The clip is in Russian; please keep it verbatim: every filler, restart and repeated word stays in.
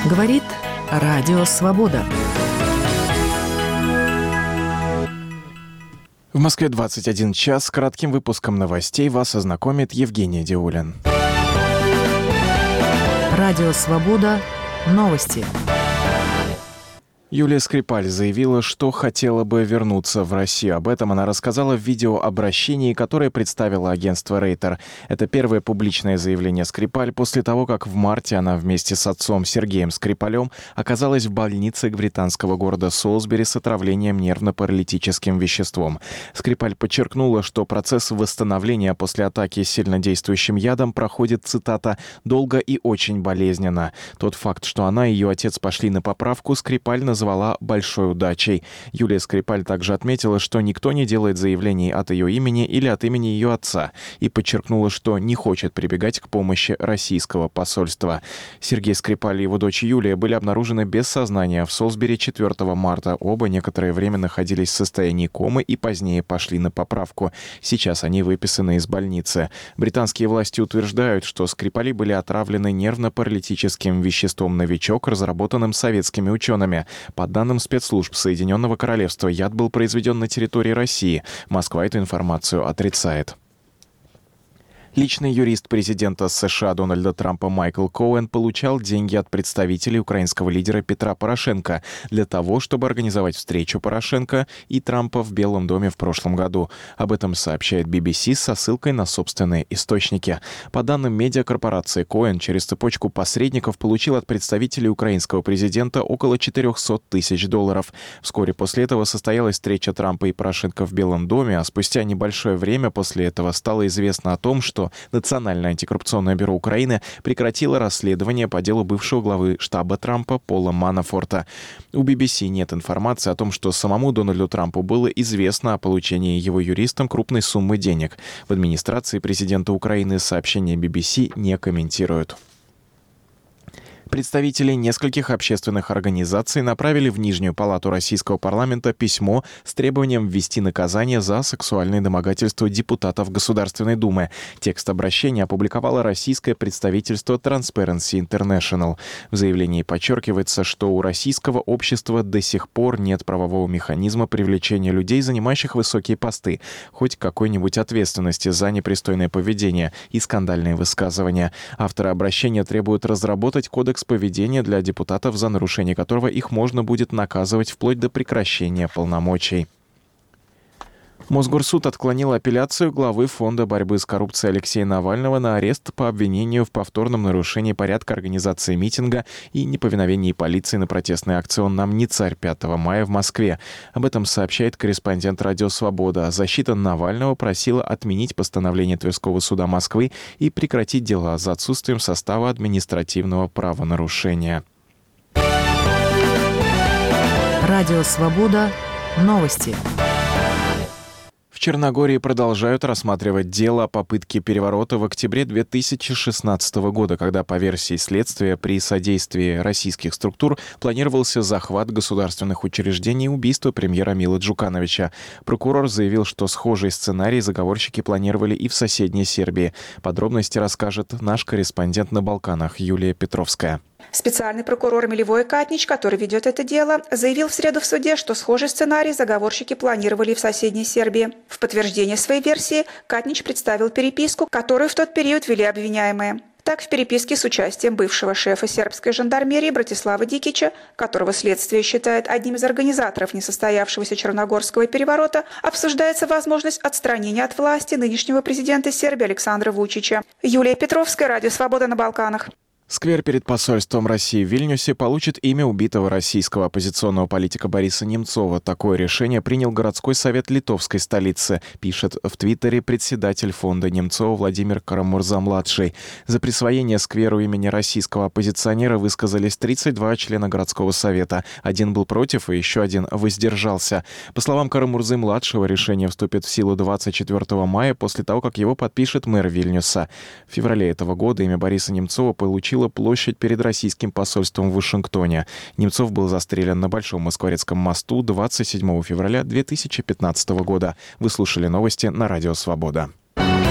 Говорит Радио Свобода. В Москве двадцать один час. С кратким выпуском новостей вас ознакомит Евгений Диулин. Радио Свобода. Новости. Юлия Скрипаль заявила, что хотела бы вернуться в Россию. Об этом она рассказала в видеообращении, которое представило агентство Рейтер. Это первое публичное заявление Скрипаль после того, как в марте она вместе с отцом Сергеем Скрипалем оказалась в больнице британского города Солсбери с отравлением нервно-паралитическим веществом. Скрипаль подчеркнула, что процесс восстановления после атаки сильнодействующим ядом проходит, цитата, «долго и очень болезненно». Тот факт, что она и ее отец пошли на поправку, Скрипаль назвала назвала большой удачей. Юлия Скрипаль также отметила, что никто не делает заявлений от ее имени или от имени ее отца, и подчеркнула, что не хочет прибегать к помощи российского посольства. Сергей Скрипаль и его дочь Юлия были обнаружены без сознания в Солсбери четвёртого марта. Оба некоторое время находились в состоянии комы и позднее пошли на поправку. Сейчас они выписаны из больницы. Британские власти утверждают, что Скрипали были отравлены нервно-паралитическим веществом «Новичок», разработанным советскими учеными. По данным спецслужб Соединенного Королевства, яд был произведен на территории России. Москва эту информацию отрицает. Личный юрист президента США Дональда Трампа Майкл Коэн получал деньги от представителей украинского лидера Петра Порошенко для того, чтобы организовать встречу Порошенко и Трампа в Белом доме в прошлом году. Об этом сообщает би би си со ссылкой на собственные источники. По данным медиакорпорации, Коэн через цепочку посредников получил от представителей украинского президента около четыреста тысяч долларов. Вскоре после этого состоялась встреча Трампа и Порошенко в Белом доме, а спустя небольшое время после этого стало известно о том, что Национальное антикоррупционное бюро Украины прекратило расследование по делу бывшего главы штаба Трампа Пола Манафорта. У би би си нет информации о том, что самому Дональду Трампу было известно о получении его юристом крупной суммы денег. В администрации президента Украины сообщения би би си не комментируют. Представители нескольких общественных организаций направили в Нижнюю палату Российского парламента письмо с требованием ввести наказание за сексуальные домогательства депутатов Государственной Думы. Текст обращения опубликовало российское представительство Transparency International. В заявлении подчеркивается, что у российского общества до сих пор нет правового механизма привлечения людей, занимающих высокие посты, хоть какой-нибудь ответственности за непристойное поведение и скандальные высказывания. Авторы обращения требуют разработать кодекс поведения для депутатов, за нарушение которого их можно будет наказывать вплоть до прекращения полномочий. Мосгорсуд отклонил апелляцию главы Фонда борьбы с коррупцией Алексея Навального на арест по обвинению в повторном нарушении порядка организации митинга и неповиновении полиции на протестной акции «Он нам не царь» пятого мая в Москве. Об этом сообщает корреспондент «Радио Свобода». Защита Навального просила отменить постановление Тверского суда Москвы и прекратить дела за отсутствием состава административного правонарушения. Радио Свобода. Новости. В Черногории продолжают рассматривать дело о попытке переворота в октябре две тысячи шестнадцатого года, когда, по версии следствия, при содействии российских структур планировался захват государственных учреждений и убийство премьера Мила Джукановича. Прокурор заявил, что схожий сценарий заговорщики планировали и в соседней Сербии. Подробности расскажет наш корреспондент на Балканах Юлия Петровская. Специальный прокурор Милевой Катнич, который ведет это дело, заявил в среду в суде, что схожий сценарий заговорщики планировали в соседней Сербии. В подтверждение своей версии Катнич представил переписку, которую в тот период вели обвиняемые. Так, в переписке с участием бывшего шефа сербской жандармерии Братислава Дикича, которого следствие считает одним из организаторов несостоявшегося черногорского переворота, обсуждается возможность отстранения от власти нынешнего президента Сербии Александра Вучича. Юлия Петровская, Радио Свобода на Балканах. Сквер перед посольством России в Вильнюсе получит имя убитого российского оппозиционного политика Бориса Немцова. Такое решение принял городской совет литовской столицы, пишет в Твиттере председатель фонда Немцова Владимир Карамурза-младший. За присвоение скверу имени российского оппозиционера высказались тридцать два члена городского совета. Один был против, и еще один воздержался. По словам Карамурзы-младшего, решение вступит в силу двадцать четвёртого мая после того, как его подпишет мэр Вильнюса. В феврале этого года имя Бориса Немцова получило площадь перед российским посольством в Вашингтоне. Немцов был застрелен на Большом Москворецком мосту двадцать седьмого февраля две тысячи пятнадцатого года. Вы слушали новости на Радио Свобода.